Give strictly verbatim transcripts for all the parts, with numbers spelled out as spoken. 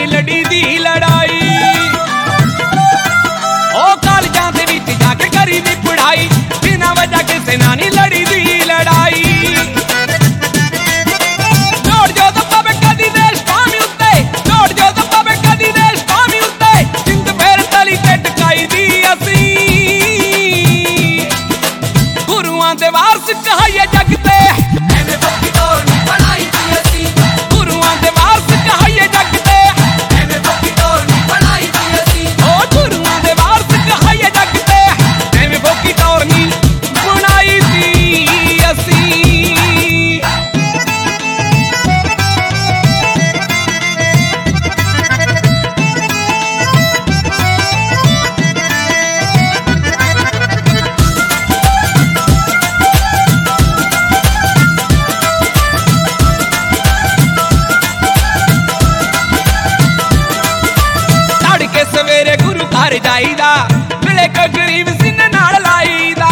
नाल लड़ी दी लड़ाई। ओ कालजां दे विच जाके करी दी पढ़ाई, बिना वजह किसे नाल नहीं लड़ी दी लड़ाई। जोड़ जो तो पवे कदी देश पावी उत्ते, जोड़ जो तो पवे कदी देश पावी उत्ते, जिंद फेर तली ते टकाई दी असी। गुरुआं दे वारस कहाइए जग ते, ਐਵੇਂ ਬੱਕੀ ਤੋੜ ਨਹੀਂ ਬਣਾਈ ਦੀ ਅਸੀਂ। गुरुआं दे वारस कहाइए जग ते, ਐਵੇਂ ਬੱਕੀ ਤੋੜ ਨਹੀਂ ਬਣਾਈ ਦੀ ਅਸੀਂ। ओ गुरुआं दे वारस कहाइए जग ते, एवें भोकी तौर नी बनाई दी असी। तड़के सवेरे गुरु घर जाईदा, मिले को गरीब सिंह नाल लाईदा।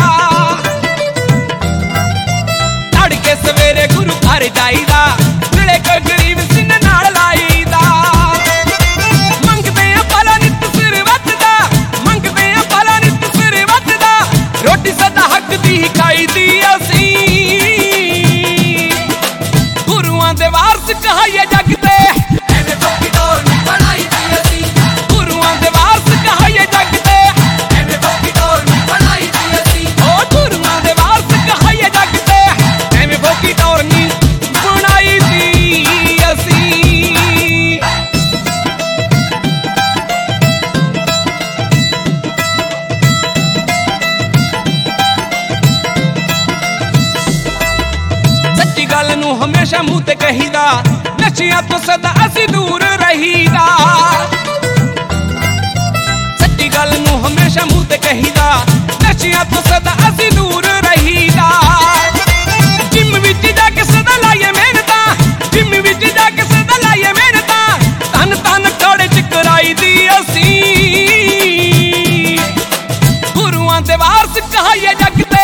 तड़के सवेरे गुरु घर जाईदा, मिले को गरीब सिंह नाल लाईदा। मंगदे आ भला नित सिर वटदा, मंगदे आ भला नित सिर वटदा, रोटी सदा हक दी खाई दी असी। गुरुआं दे वारस कहाइए जग ते, ਐਵੇਂ ਬੱਕੀ ਤੋੜ ਨਹੀਂ ਬਣਾਈ ਦੀ ਅਸੀਂ। गुरुआं दे वारस कहाइए जग ते, ਐਵੇਂ ਬੱਕੀ ਤੋੜ ਨਹੀਂ ਬਣਾਈ ਦੀ ਅਸੀਂ। ओ गुरुआं दे वारस कहाइए जग ते, एवें भोकी तौर नी बनाई दी असी। सच्ची गल नूं हमेशा मूंह ते कहीदा, नशियां तो सदा असी दूर रहीदा। सच्ची गल नूं हमेशा मूंह ते कहीदा, नशियां तो सदा असी दूर रहीदा। जिम विच जाके सदा लाइए मेहनतां, जिम विच जाके सदा लाइए मेहनतां, तन तन खड़े च कराई दी असी। गुरुआं दे वारस कहाइए जग ते,